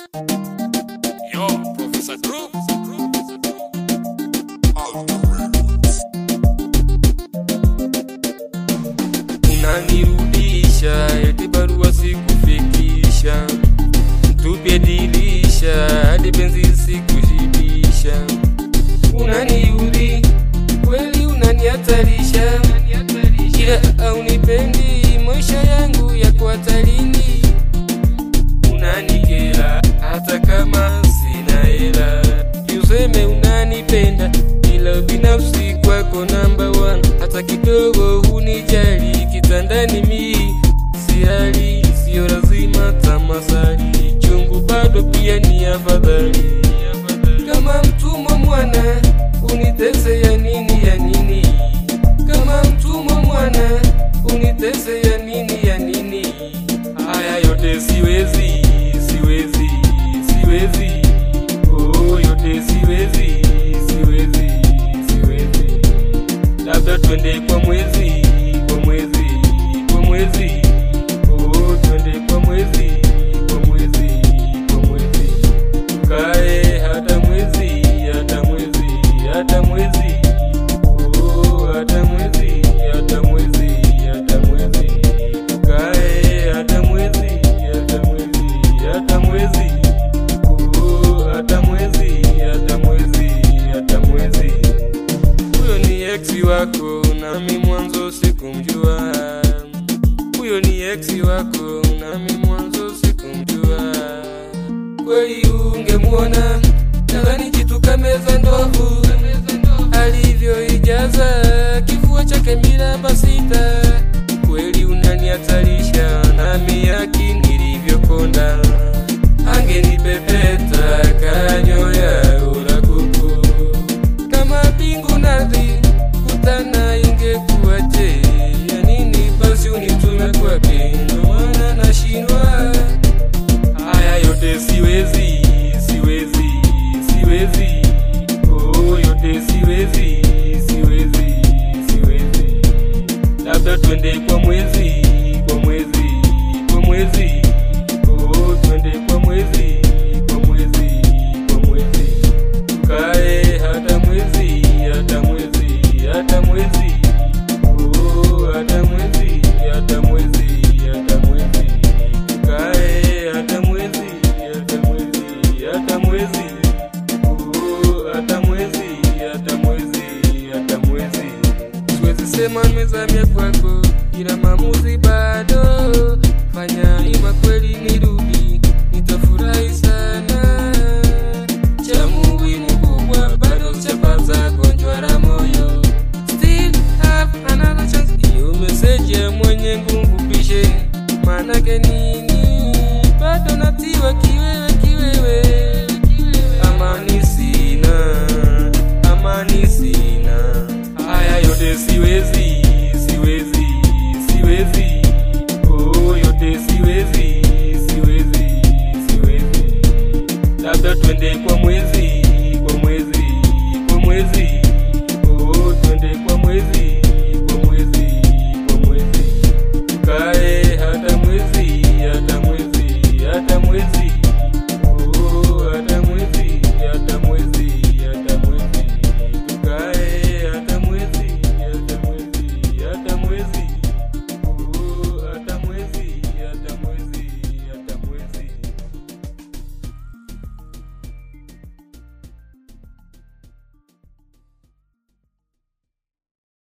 Yo, Professor Drew. Unanirudisha eti barua sikufikisha, tupie dirisha hadi penzi sikushibisha. Unaniudhi kweli, unanihatarisha, ila haunipendi, maisha yangu yako hatarini. Unanikera hata kama sina hela, useme unanipenda ila binafsi kwako number one. Hata kidogo hunijali, kitandani mi sihali, sio lazima tamasali, chungu bado pia ni afadhali. Kama mtumwa mwana unitese ya nini, ya nini? Kama mtumwa mwana unitese ya nini, ya nini? Haya yote siwezi, siwezi, siwezi. Oh, yote siwezi, siwezi, siwezi. Labda twende kwa mwezi, kwa mwezi, kwa mwezi. Oh, twende kwa mwezi, kwa mwezi, kwa mwezi. Tukae hata mwezi, hata mwezi, hata mwezi. Oh, hata mwezi, hata mwezi, hata mwezi. Tukae hata mwezi, hata mwezi, hata mwezi. Oh, hata mwezi, hata mwezi, hata mwezi. Huyo ni ex wako nami mwanzo sikumjua. Huyo ni ex wako nami mwanzo sikumjua. Kweli ungemuona nadhani kitu kameza ndovu, alivyoijaza kifua chake miraba sita. Kweli unanihatarisha nami yaki nilivyokonda, angenipepeta kanyoya ula kuku. Kama bingu nadhi kutana ingekuwaje, ya nini basi unitume kwake, ndo maana nashindwa. Haya yote siwezi, siwezi, siwezi. Oh, yote siwezi, siwezi, siwezi. Labda twende kwa mwezi, kwa mwezi, kwa mwezi. Oh, twende kwa mwezi, kwa mwezi, kwa mwezi. Tukae hata mwezi, hata mwezi, hata mwezi. Oh, hata mwezi, hata mwezi, hata mwezi. Tukae hata mwezi, hata mwezi, hata mwezi. Oh, hata mwezi, hata mwezi, hata mwezi. Siwezi sema nimezamia kwako, ila maamuzi bado. Fanya ima kweli nirudi, nitafurahi sana. Cha muhimu kubwa bado chapata gonjwa la moyo. Still have another chance. Iyo message ya mwenye nguvu pishe, manake nini? Bado natiwa kiwewe, kiwewe. Amani sina, amani sina. Haya yote siwezi, siwezi, siwezi. Oh, yote siwezi, siwezi, siwezi. Labda twende kwa mwezi, kwa mwezi, kwa mwezi. Oh, twende kwa mwezi.